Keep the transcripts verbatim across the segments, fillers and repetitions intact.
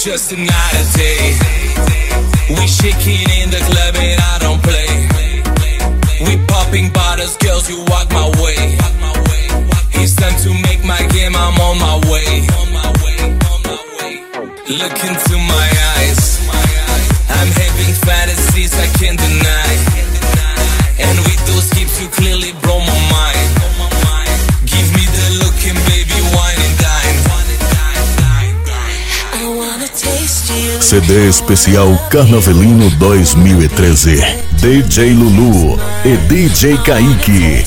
Just another day. We shaking in the club and I don't play. We popping bottles, girls, you walk my way. It's time to make my game, I'm on my way. Look into my eyes, I'm having fantasies I can't deny. And with those hips you clearly blow my mind. Give me the look and baby wine and dine. I wanna taste you. C D especial Carnavalino dois mil e treze. D J Lulu e D J Kaique.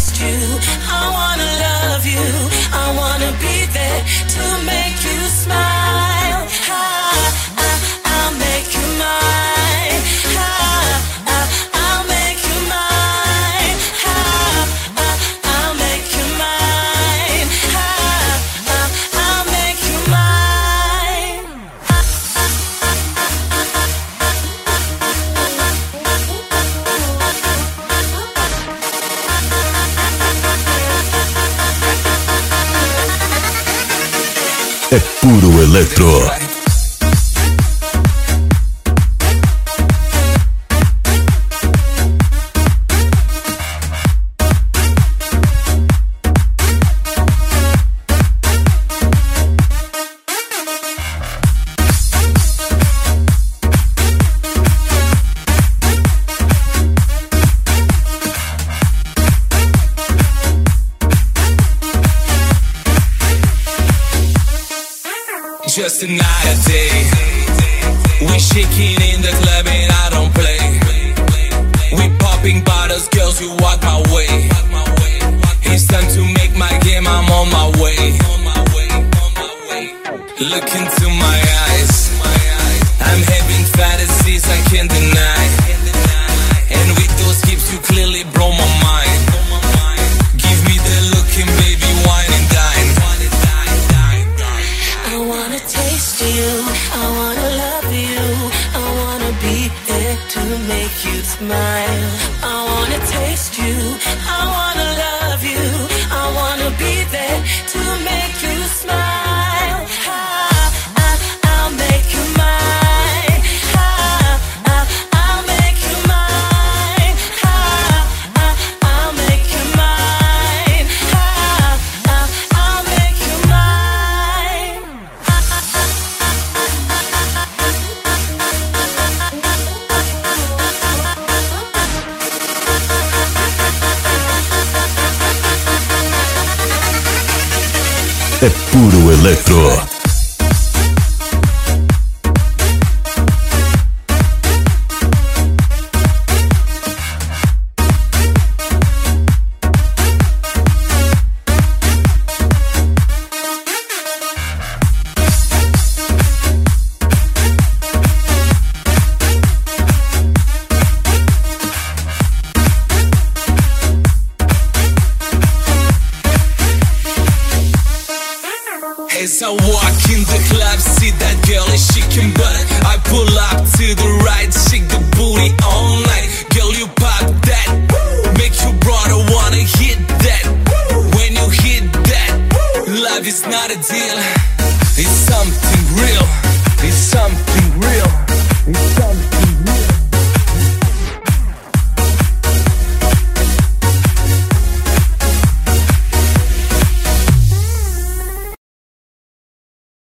É puro eletro. Just another day. We shaking in the club and I don't play. We popping bottles, girls, you walk my way. It's time to make my game, I'm on my way. Look into my eyes, I'm having fantasies I can't deny. And with those hips you clearly blow my mind. Give me the look and baby wine and dine. I wanna taste you, I wanna love you, I wanna be there to make you smile. I wanna taste you, I wanna love you, I wanna be there to make you smile. I, I, I'll make you mine. I, I, I'll make you mine. I, I, I'll make you mine. I, I, I'll make you mine. É puro eletro. As I walk in the club, see that girl is shaking butt. I pull up to the right, shake the booty all night. Girl, you pop